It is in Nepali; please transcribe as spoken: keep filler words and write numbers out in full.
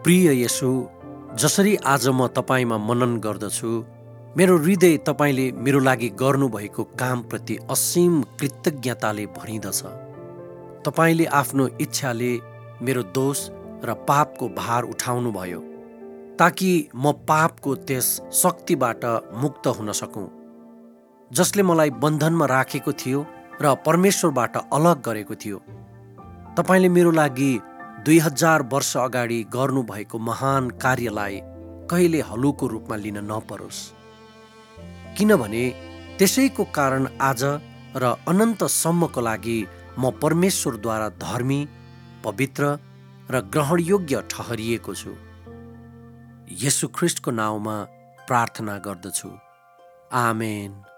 प्रिय येशू, जसरी आज म तपाईँमा मनन गर्दछु, मेरो हृदय तपाईँले मेरो लागि गर्नुभएको कामप्रति असीम कृतज्ञताले भरिँदछ। तपाईँले आफ्नो इच्छाले मेरो दोष र पापको भार उठाउनुभयो, ताकि म पापको त्यस शक्तिबाट मुक्त हुन सकूँ जसले मलाई बन्धनमा राखेको थियो र परमेश्वरबाट अलग गरेको थियो। तपाईँले मेरो लागि दुई हजार वर्ष अगाडि गर्नुभएको महान कार्यलाई कहिले हलुको रूपमा लिन नपरोस्, किनभने त्यसैको कारण आज र अनन्तसम्मको लागि म परमेश्वरद्वारा धर्मी, पवित्र र ग्रहणयोग्य ठहरिएको छु। येशू ख्रीष्टको नाउँमा प्रार्थना गर्दछु। आमेन।